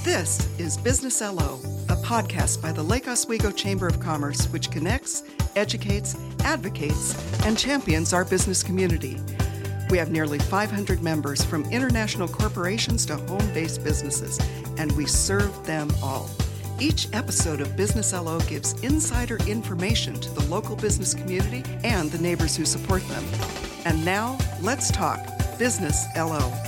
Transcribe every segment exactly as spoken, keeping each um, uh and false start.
This is Business L O, a podcast by the Lake Oswego Chamber of Commerce, which connects, educates, advocates, and champions our business community. We have nearly five hundred members, from international corporations to home-based businesses, and we serve them all. Each episode of Business L O gives insider information to the local business community and the neighbors who support them. And now, let's talk Business L O.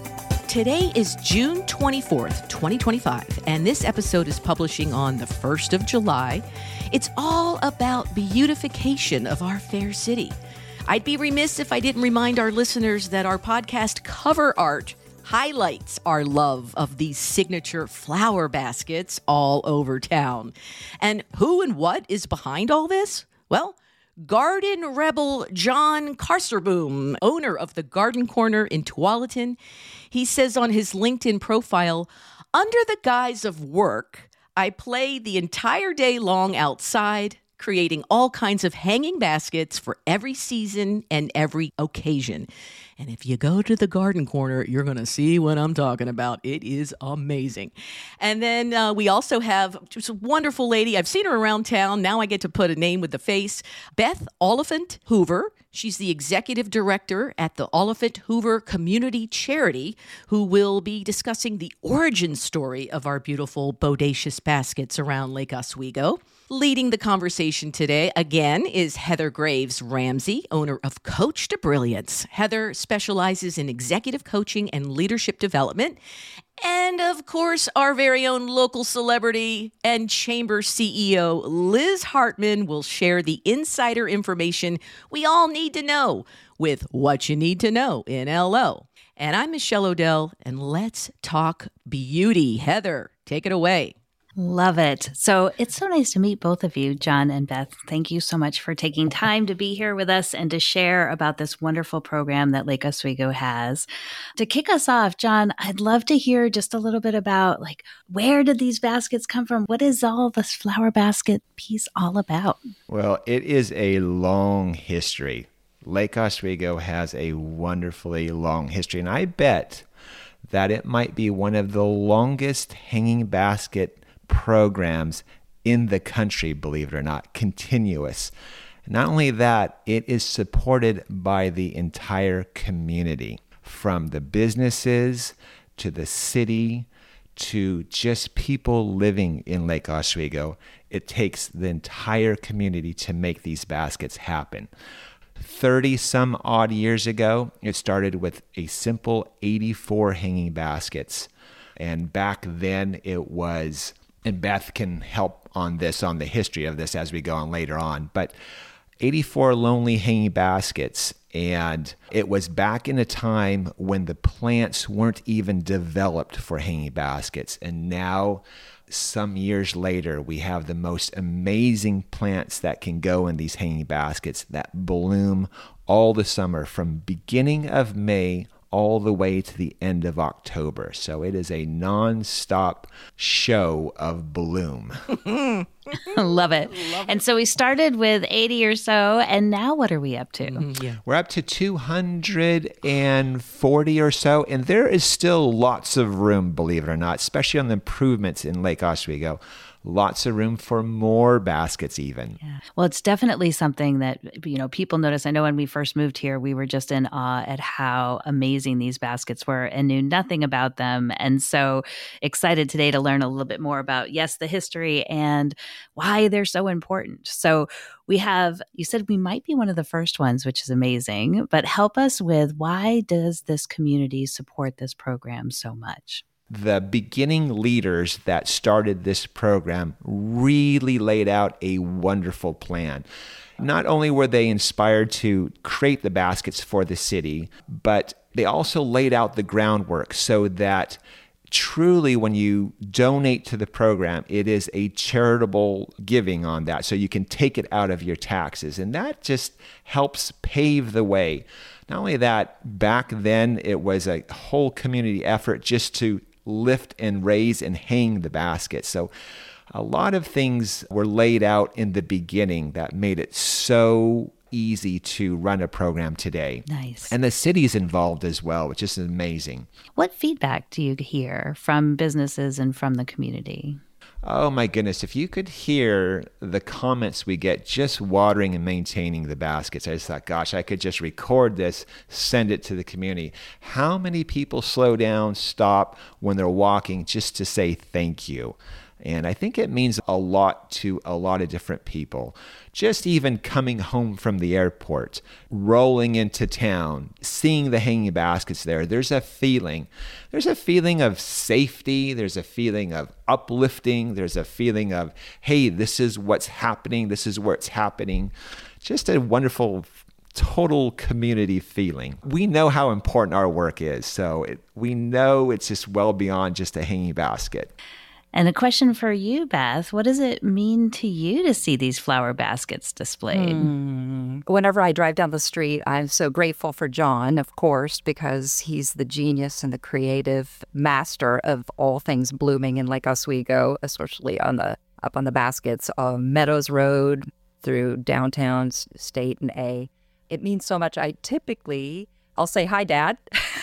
Today is June twenty-fourth, twenty twenty-five, and this episode is publishing on the first of July. It's all about beautification of our fair city. I'd be remiss if I didn't remind our listeners that our podcast cover art highlights our love of these signature flower baskets all over town. And who and what is behind all this? Well, Garden Rebel John Karsterboom, owner of the Garden Corner in Tualatin. He says on his LinkedIn profile, "Under the guise of work, I play the entire day long outside, creating all kinds of hanging baskets for every season and every occasion." And if you go to the Garden Corner, you're going to see what I'm talking about. It is amazing. And then uh, we also have just a wonderful lady. I've seen her around town. Now I get to put a name with the face. Beth Oliphant Hoover. She's the executive director at the Oliphant Hoover Community Charity, who will be discussing the origin story of our beautiful bodacious baskets around Lake Oswego. Leading the conversation today, again, is Heather Graves Ramsey, owner of Coach to Brilliance. Heather specializes in executive coaching and leadership development. And, of course, our very own local celebrity and chamber C E O, Liz Hartman, will share the insider information we all need to know with What You Need to Know in L O. And I'm Michelle Odell, and let's talk beauty. Heather, take it away. Love it. So it's so nice to meet both of you, John and Beth. Thank you so much for taking time to be here with us and to share about this wonderful program that Lake Oswego has. To kick us off, John, I'd love to hear just a little bit about, like, where did these baskets come from? What is all this flower basket piece all about? Well, it is a long history. Lake Oswego has a wonderfully long history, and I bet that it might be one of the longest hanging basket programs in the country, believe it or not, continuous. Not only that, it is supported by the entire community, from the businesses to the city to just people living in Lake Oswego. It takes the entire community to make these baskets happen. thirty some odd years ago, it started with a simple eighty-four hanging baskets. And back then it was, and Beth can help on this, on the history of this as we go on later on, but eighty-four lonely hanging baskets. And it was back in a time when the plants weren't even developed for hanging baskets. And now, some years later, we have the most amazing plants that can go in these hanging baskets that bloom all the summer, from beginning of May all the way to the end of October. So it is a non-stop show of bloom. Love it. Love and it. So we started with eighty or so, and now what are we up to? Mm-hmm, yeah. We're up to two hundred forty or so, and there is still lots of room, believe it or not, especially on the improvements in Lake Oswego. Lots of room for more baskets even. Yeah. Well, it's definitely something that, you know, people notice. I know when we first moved here, we were just in awe at how amazing these baskets were and knew nothing about them. And so excited today to learn a little bit more about, yes, the history and why they're so important. So we have, you said we might be one of the first ones, which is amazing, but help us with, why does this community support this program so much? The beginning leaders that started this program really laid out a wonderful plan. Not only were they inspired to create the baskets for the city, but they also laid out the groundwork so that truly when you donate to the program, it is a charitable giving on that. So you can take it out of your taxes. And that just helps pave the way. Not only that, back then it was a whole community effort just to lift and raise and hang the basket. So a lot of things were laid out in the beginning that made it so easy to run a program today. Nice. And the city's involved as well, which is amazing. What feedback do you hear from businesses and from the community? Oh my goodness, if you could hear the comments we get just watering and maintaining the baskets, I just thought, gosh, I could just record this, send it to the community. How many people slow down, stop when they're walking just to say thank you? And I think it means a lot to a lot of different people. Just even coming home from the airport, rolling into town, seeing the hanging baskets there, there's a feeling. There's a feeling of safety. There's a feeling of uplifting. There's a feeling of, hey, this is what's happening. This is where it's happening. Just a wonderful total community feeling. We know how important our work is. So it, we know it's just well beyond just a hanging basket. And a question for you, Beth, what does it mean to you to see these flower baskets displayed? Mm. Whenever I drive down the street, I'm so grateful for John, of course, because he's the genius and the creative master of all things blooming in Lake Oswego, especially on the up on the baskets of Meadows Road through downtown State and A. It means so much. I typically, I'll say, hi, Dad,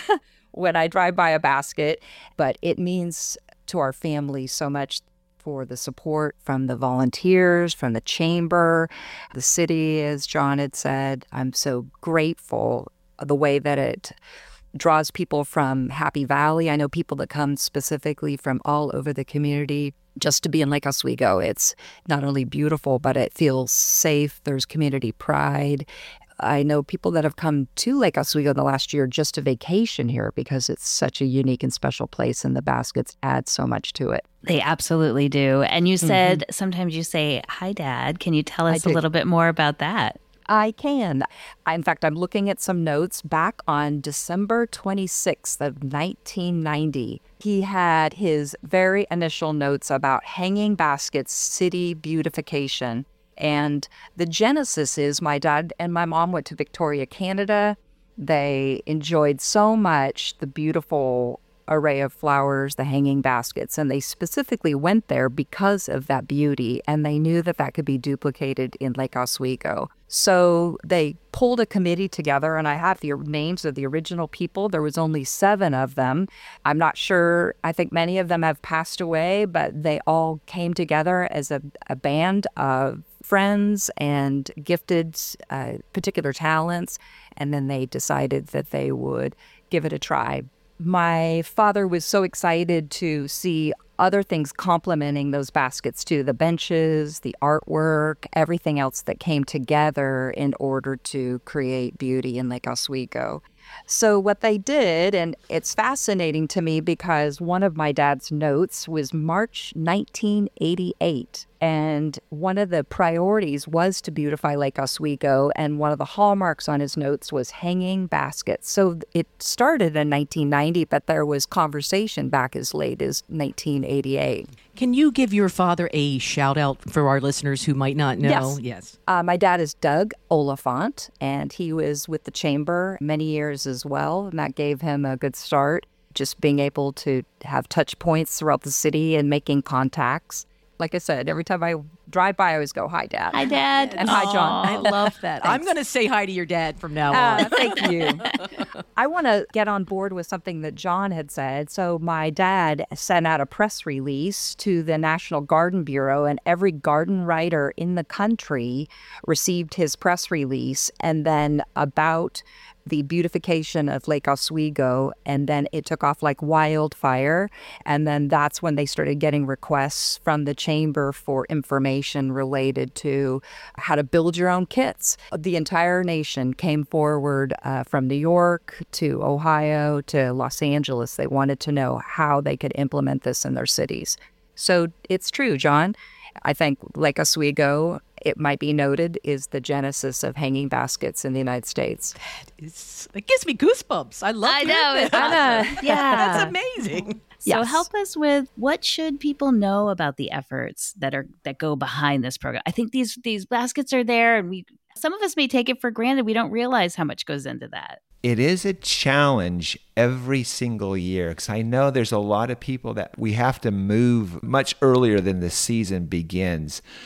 when I drive by a basket, but it means to our family so much for the support from the volunteers, from the chamber, the city, as John had said. I'm so grateful the way that it draws people from Happy Valley. I know people that come specifically from all over the community just to be in Lake Oswego. It's not only beautiful, but it feels safe. There's community pride. I know people that have come to Lake Oswego in the last year just to vacation here because it's such a unique and special place, and the baskets add so much to it. They absolutely do. And you said Mm-hmm. sometimes you say, hi, Dad. Can you tell us I a do. little bit more about that? I can. I, in fact, I'm looking at some notes back on December twenty-sixth of nineteen ninety. He had his very initial notes about hanging baskets, city beautification. And the genesis is my dad and my mom went to Victoria, Canada. They enjoyed so much the beautiful array of flowers, the hanging baskets, and they specifically went there because of that beauty, and they knew that that could be duplicated in Lake Oswego. So they pulled a committee together, and I have the names of the original people. There was only seven of them. I'm not sure. I think many of them have passed away, but they all came together as a, a band of friends and gifted uh, particular talents, and then they decided that they would give it a try. My father was so excited to see other things complementing those baskets too, the benches, the artwork, everything else that came together in order to create beauty in Lake Oswego. So what they did, and it's fascinating to me because one of my dad's notes was March nineteen eighty-eight. And one of the priorities was to beautify Lake Oswego. And one of the hallmarks on his notes was hanging baskets. So it started in nineteen ninety, but there was conversation back as late as nineteen eighty-eight. Can you give your father a shout out for our listeners who might not know? Yes. Yes. Uh, my dad is Doug Oliphant, and he was with the chamber many years as well. And that gave him a good start, just being able to have touch points throughout the city and making contacts. Like I said, every time I drive by, I always go, hi, Dad. Hi, Dad. And hi, John. I love that. I'm going to say hi to your dad from now Uh, on. thank you. I want to get on board with something that John had said. So my dad sent out a press release to the National Garden Bureau, and every garden writer in the country received his press release. And then about the beautification of Lake Oswego, and then it took off like wildfire. And then that's when they started getting requests from the chamber for information related to how to build your own kits. The entire nation came forward uh, from New York to Ohio to Los Angeles. They wanted to know how they could implement this in their cities. So it's true, John. I think Lake Oswego, it might be noted, is the genesis of hanging baskets in the United States. It's, it gives me goosebumps. I love I hearing know. this. I know. Yeah. That's amazing. So Yes. help us with what should people know about the efforts that are that go behind this program. I think these these baskets are there, and we some of us may take it for granted. We don't realize how much goes into that. It is a challenge every single year because I know there's a lot of people that we have to move much earlier than the season begins.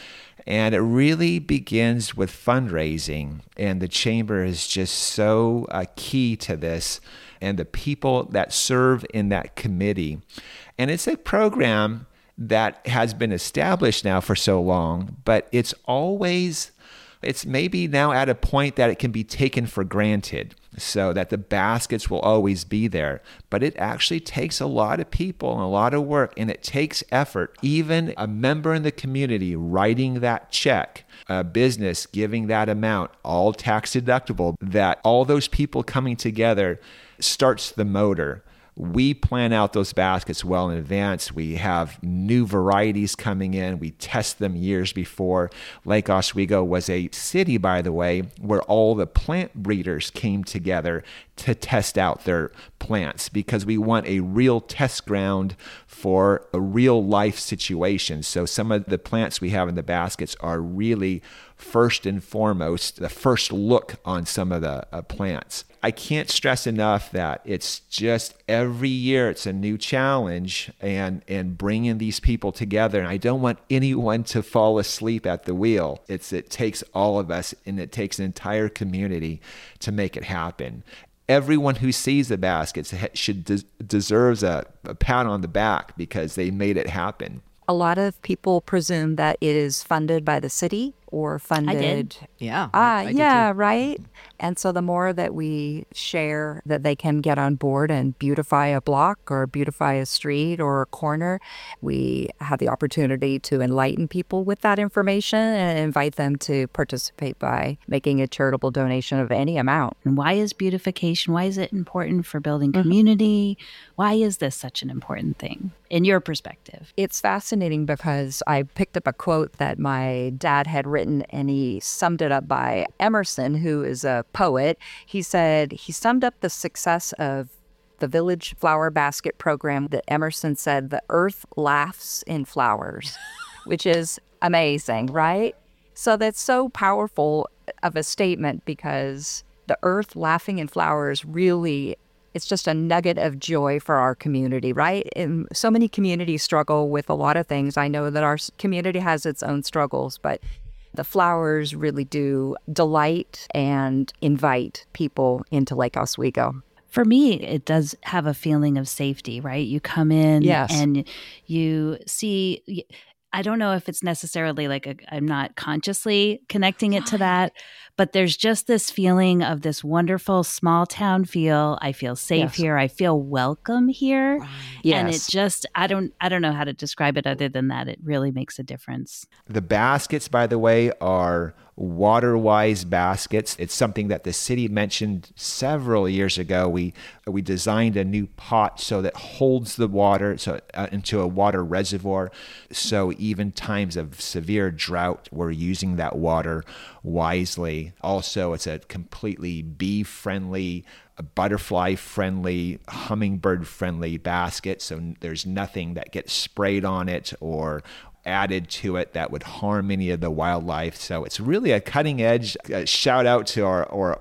And it really begins with fundraising. And the chamber is just so uh, key to this, and the people that serve in that committee. And it's a program that has been established now for so long, but it's always, it's maybe now at a point that it can be taken for granted, so that the baskets will always be there. But it actually takes a lot of people and a lot of work, and it takes effort. Even a member in the community writing that check, a business giving that amount, all tax deductible, that all those people coming together starts the motor. We plan out those baskets well in advance. We have new varieties coming in. We test them years before. Lake Oswego was a city, by the way, where all the plant breeders came together to test out their plants, because we want a real test ground for a real life situation. So some of the plants we have in the baskets are really first and foremost the first look on some of the uh, plants. I can't stress enough that it's just every year it's a new challenge, and and bringing these people together. And I don't want anyone to fall asleep at the wheel. It's it takes all of us, and it takes an entire community to make it happen. Everyone who sees the baskets should des- deserves a, a pat on the back, because they made it happen. A lot of people presume that it is funded by the city or funded. I did. Yeah. Ah, I, I did yeah, too. right. And so the more that we share that they can get on board and beautify a block or beautify a street or a corner, we have the opportunity to enlighten people with that information and invite them to participate by making a charitable donation of any amount. And why is beautification, why is it important for building community? Mm-hmm. Why is this such an important thing in your perspective? It's fascinating because I picked up a quote that my dad had written, and he summed it up by Emerson, who is a poet. He said he summed up the success of the Village Flower Basket program that Emerson said, "The earth laughs in flowers," which is amazing, right? So that's so powerful of a statement, because the earth laughing in flowers really, it's just a nugget of joy for our community, right? And so many communities struggle with a lot of things. I know that our community has its own struggles, but the flowers really do delight and invite people into Lake Oswego. For me, it does have a feeling of safety, right? You come in yes. and you see, I don't know if it's necessarily like a, I'm not consciously connecting it to that, but there's just this feeling of this wonderful small town feel. I feel safe yes. here. I feel welcome here. Right. Yes. And it just, I don't, I don't know how to describe it other than that. It really makes a difference. The baskets, by the way, are water-wise baskets. It's something that the city mentioned several years ago. We we designed a new pot so that holds the water so uh, into a water reservoir. So even times of severe drought, we're using that water wisely. Also, it's a completely bee-friendly, butterfly-friendly, hummingbird-friendly basket. So there's nothing that gets sprayed on it or added to it that would harm any of the wildlife. So it's really a cutting edge. A shout out to our, our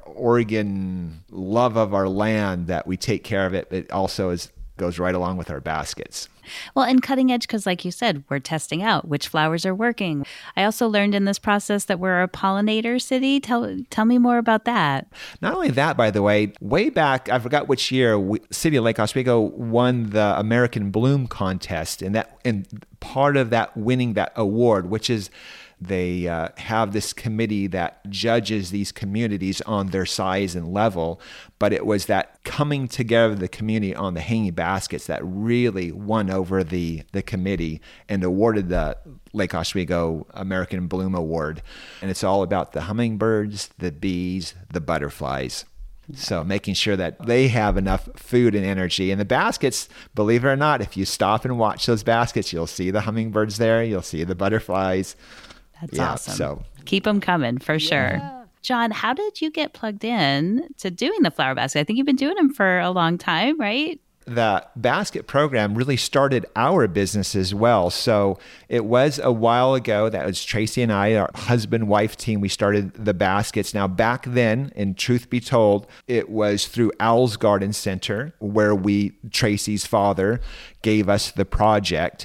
Oregon love of our land, that we take care of it. It also is goes right along with our baskets. Well, and cutting edge, because like you said, we're testing out which flowers are working. I also learned in this process that we're a pollinator city. Tell tell me more about that. Not only that, by the way, way back, I forgot which year, we, City of Lake Oswego won the American Bloom contest. And that and part of that winning that award, which is they uh, have this committee that judges these communities on their size and level, but it was that coming together of the community on the hanging baskets that really won over the, the committee and awarded the Lake Oswego American Bloom Award. And it's all about the hummingbirds, the bees, the butterflies. So making sure that they have enough food and energy. And the baskets, believe it or not, if you stop and watch those baskets, you'll see the hummingbirds there, you'll see the butterflies. That's yeah, awesome. So keep them coming for sure. Yeah. John, how did you get plugged in to doing the flower basket? I think you've been doing them for a long time, right? The basket program really started our business as well. So it was a while ago. That was Tracy and I, our husband-wife team. We started the baskets. Now, back then, and truth be told, it was through Owl's Garden Center where we, Tracy's father, gave us the project.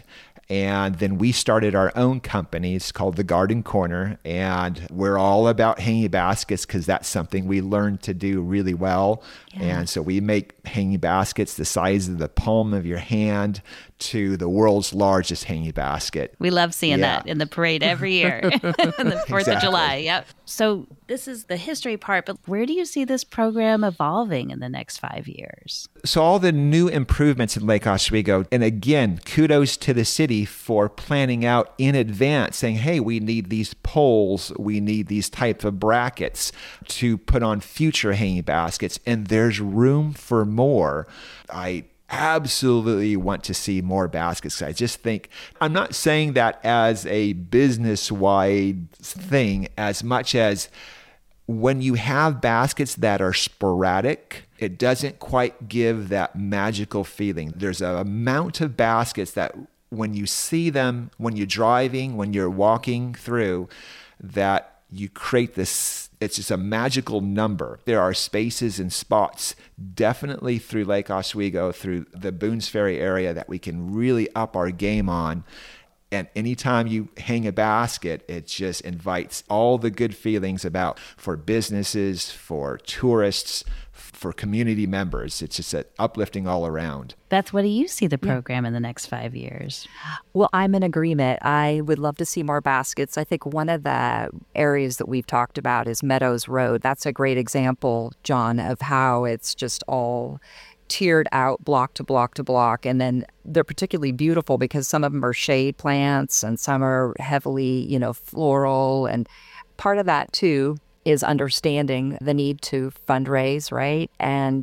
And then we started our own company. It's called The Garden Corner. And we're all about hanging baskets because that's something we learned to do really well. Yeah. And so we make hanging baskets the size of the palm of your hand to the world's largest hanging basket. We love seeing yeah. that in the parade every year, on the fourth exactly. of July. Yep. So this is the history part, but where do you see this program evolving in the next five years? So all the new improvements in Lake Oswego, and again, kudos to the city for planning out in advance, saying, hey, we need these poles, we need these type of brackets to put on future hanging baskets, and there's room for more. I absolutely want to see more baskets. I just think, I'm not saying that as a business-wide thing as much as when you have baskets that are sporadic, it doesn't quite give that magical feeling. There's an amount of baskets that when you see them, when you're driving, when you're walking through, that you create this, it's just a magical number. There are spaces and spots definitely through Lake Oswego, through the Boones Ferry area that we can really up our game on. And anytime you hang a basket, it just invites all the good feelings about for businesses, for tourists, for community members. It's just a uplifting all around. Beth, what do you see the program yeah. in the next five years? Well, I'm in agreement. I would love to see more baskets. I think one of the areas that we've talked about is Meadows Road. That's a great example, John, of how it's just all tiered out block to block to block. And then they're particularly beautiful because some of them are shade plants and some are heavily, you know, floral. And part of that, too, is understanding the need to fundraise, right? And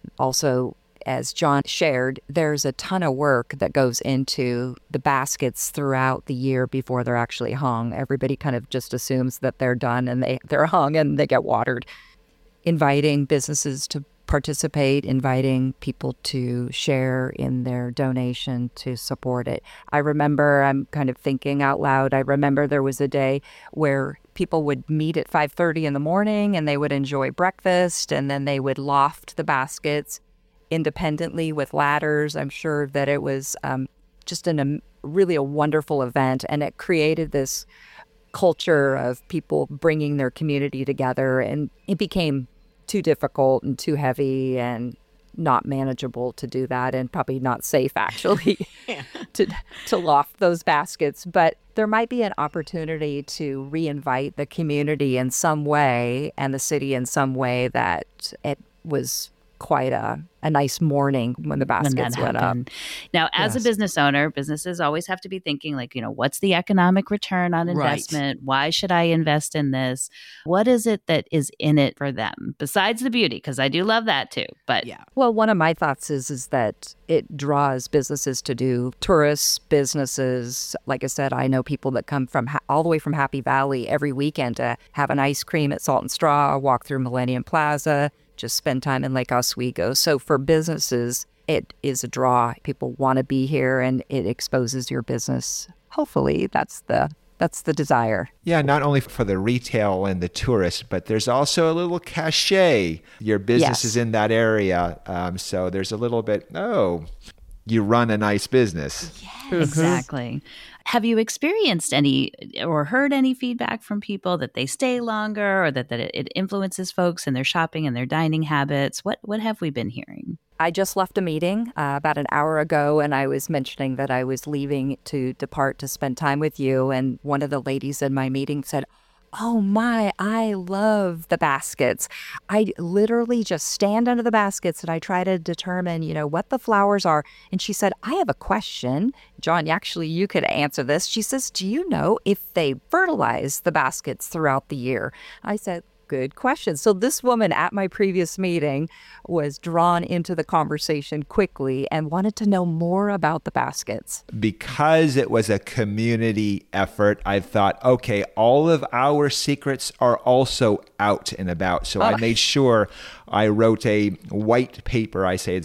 also, as John shared, there's a ton of work that goes into the baskets throughout the year before they're actually hung. Everybody kind of just assumes that they're done and they, they're hung and they get watered. Inviting businesses to participate, inviting people to share in their donation to support it. I remember, I'm kind of thinking out loud, I remember there was a day where people would meet at five thirty in the morning and they would enjoy breakfast and then they would loft the baskets independently with ladders. I'm sure that it was um, just an, a really a wonderful event, and it created this culture of people bringing their community together, and it became too difficult and too heavy and not manageable to do that, and probably not safe actually yeah. to to loft those baskets. But there might be an opportunity to reinvite the community in some way and the city in some way that it was quite a, a nice morning when the baskets went up. Now, as yes. a business owner, businesses always have to be thinking like, you know, what's the economic return on investment? Right. Why should I invest in this? What is it that is in it for them besides the beauty? Because I do love that too. But yeah. Well, one of my thoughts is, is that it draws businesses to do, tourists, businesses. Like I said, I know people that come from ha- all the way from Happy Valley every weekend to have an ice cream at Salt and Straw, walk through Millennium Plaza, just spend time in Lake Oswego. So for businesses, it is a draw. People want to be here, and it exposes your business. Hopefully, that's the that's the desire. Yeah, not only for the retail and the tourists, but there's also a little cachet. Your business yes. is in that area, um, so there's a little bit. Oh, you run a nice business. Yeah, exactly. Have you experienced any or heard any feedback from people that they stay longer, or that, that it influences folks in their shopping and their dining habits? What what have we been hearing? I just left a meeting uh, about an hour ago, and I was mentioning that I was leaving to depart to spend time with you. And one of the ladies in my meeting said, "Oh my, I love the baskets. I literally just stand under the baskets and I try to determine, you know, what the flowers are." And she said, "I have a question. John, actually, you could answer this." She says, "Do you know if they fertilize the baskets throughout the year?" I said, "Good question." So this woman at my previous meeting was drawn into the conversation quickly and wanted to know more about the baskets. Because it was a community effort, I thought, okay, all of our secrets are also out and about. So oh. I made sure I wrote a white paper. I say it's the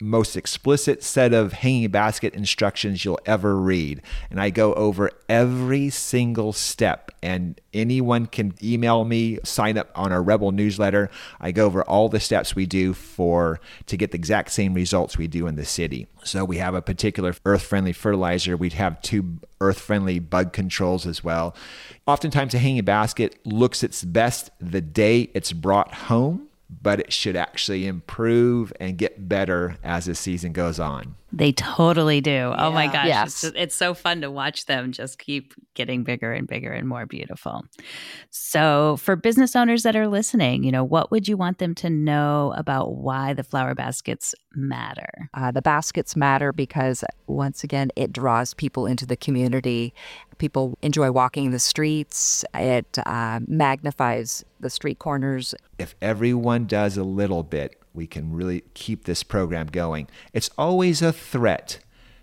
most explicit set of hanging basket instructions you'll ever read. And I go over every single step, and anyone can email me, sign up on our Rebel newsletter. I go over all the steps we do for to get the exact same results we do in the city. So we have a particular earth-friendly fertilizer. We'd have two earth-friendly bug controls as well. Oftentimes a hanging basket looks its best the day it's brought home, but it should actually improve and get better as the season goes on. They totally do. Oh my gosh. Yes. It's, it's so fun to watch them just keep getting bigger and bigger and more beautiful. So for business owners that are listening, you know, what would you want them to know about why the flower baskets matter? Uh, the baskets matter because, once again, it draws people into the community. People enjoy walking the streets. It uh, magnifies the street corners. If everyone does a little bit, we can really keep this program going. It's always a threat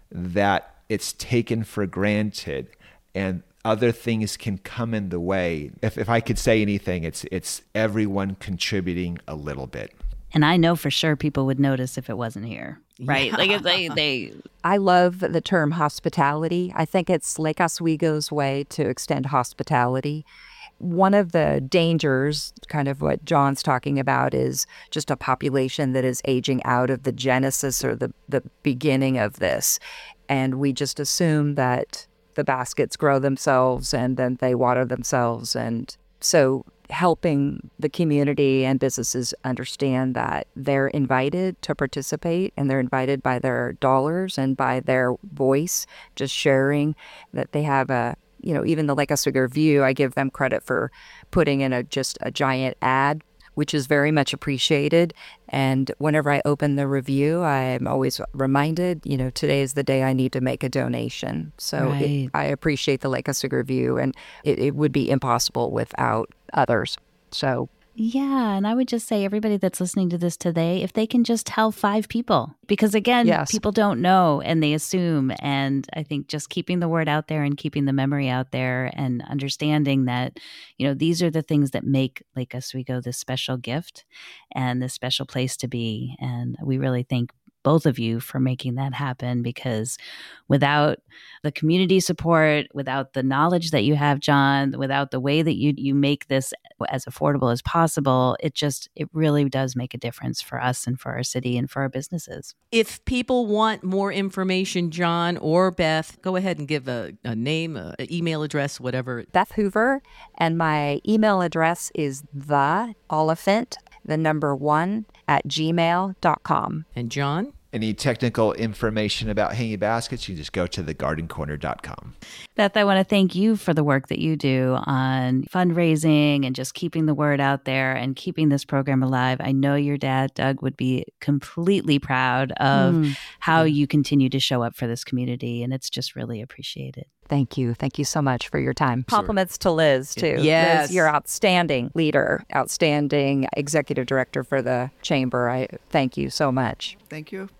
that it's taken for granted and other things can come in the way. If if I could say anything, it's it's everyone contributing a little bit. And I know for sure people would notice if it wasn't here, right? Yeah. Like if they, they. I love the term hospitality. I think it's Lake Oswego's way to extend hospitality. One of the dangers, kind of what John's talking about, is just a population that is aging out of the genesis or the, the beginning of this. And we just assume that the baskets grow themselves and then they water themselves. And so helping the community and businesses understand that they're invited to participate, and they're invited by their dollars and by their voice, just sharing that they have a, you know, even the Lake Oswego Review, I give them credit for putting in a just a giant ad, which is very much appreciated. And whenever I open the review, I'm always reminded, you know, today is the day I need to make a donation. So Right. it, I appreciate the Lake Oswego Review, and it, it would be impossible without others. So Yeah. And I would just say, everybody that's listening to this today, if they can just tell five people, because again, Yes. people don't know and they assume. And I think just keeping the word out there and keeping the memory out there and understanding that, you know, these are the things that make Lake Oswego this special gift and this special place to be. And we really thank both of you for making that happen, because without the community support, without the knowledge that you have, John, without the way that you you make this as affordable as possible, it just, it really does make a difference for us and for our city and for our businesses. If people want more information, John or Beth, go ahead and give a, a name, an email address, whatever. Beth Hoover, and my email address is the Oliphant, the number one, at gmail dot com. And John? Any technical information about hanging baskets, you just go to the garden corner dot com. Beth, I want to thank you for the work that you do on fundraising and just keeping the word out there and keeping this program alive. I know your dad, Doug, would be completely proud of Mm. how you continue to show up for this community, and it's just really appreciated. Thank you. Thank you so much for your time. Compliments to Liz, too. Yes. Liz, you're outstanding leader, outstanding executive director for the chamber. I thank you so much. Thank you.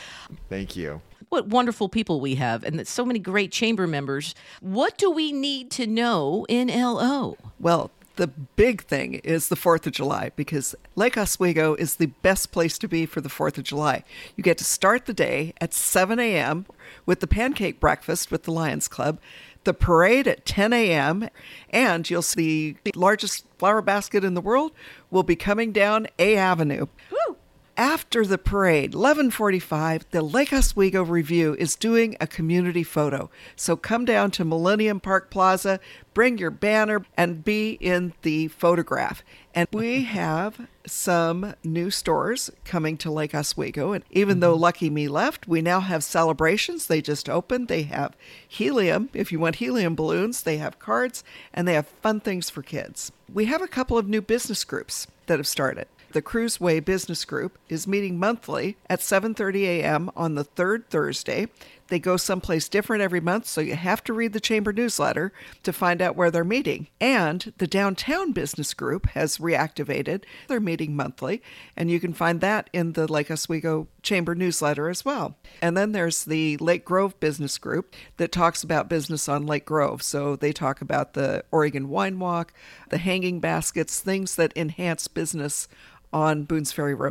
Thank you. What wonderful people we have, and that so many great chamber members. What do we need to know in L O? Well, the big thing is the fourth of July, because Lake Oswego is the best place to be for the fourth of July. You get to start the day at seven a.m. with the pancake breakfast with the Lions Club, the parade at ten a.m., and you'll see the largest flower basket in the world will be coming down A Avenue. Woo! After the parade, eleven forty-five, the Lake Oswego Review is doing a community photo. So come down to Millennium Park Plaza, bring your banner, and be in the photograph. And we have some new stores coming to Lake Oswego. And even though Lucky Me left, we now have celebrations. They just opened. They have helium. If you want helium balloons, they have cards, and they have fun things for kids. We have a couple of new business groups that have started. The Cruiseway Business Group is meeting monthly at seven thirty a.m. on the third Thursday. They go someplace different every month, so you have to read the chamber newsletter to find out where they're meeting. And the Downtown Business Group has reactivated. They're meeting monthly, and you can find that in the Lake Oswego Chamber newsletter as well. And then there's the Lake Grove Business Group that talks about business on Lake Grove. So they talk about the Oregon Wine Walk, the hanging baskets, things that enhance business on Boones Ferry Road.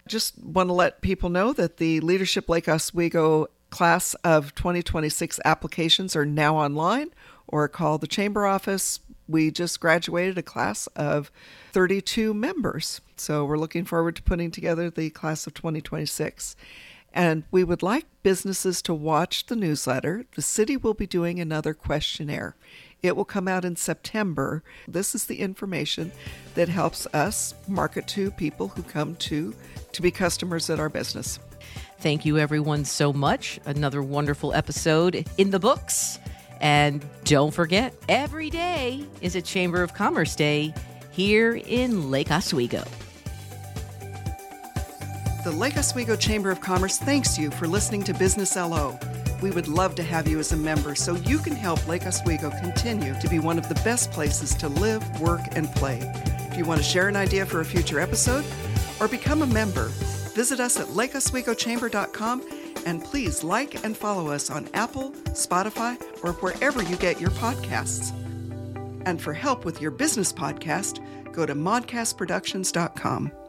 Just want to let people know that the Leadership Lake Oswego class of twenty twenty-six applications are now online, or call the chamber office. We just graduated a class of thirty-two members. So we're looking forward to putting together the class of twenty twenty-six. And we would like businesses to watch the newsletter. The city will be doing another questionnaire. It will come out in September. This is the information that helps us market to people who come to to be customers at our business. Thank you, everyone, so much. Another wonderful episode in the books. And don't forget, every day is a Chamber of Commerce Day here in Lake Oswego. The Lake Oswego Chamber of Commerce thanks you for listening to Business L O. We would love to have you as a member so you can help Lake Oswego continue to be one of the best places to live, work, and play. If you want to share an idea for a future episode or become a member, visit us at lake oswego chamber dot com, and please like and follow us on Apple, Spotify, or wherever you get your podcasts. And for help with your business podcast, go to modcast productions dot com.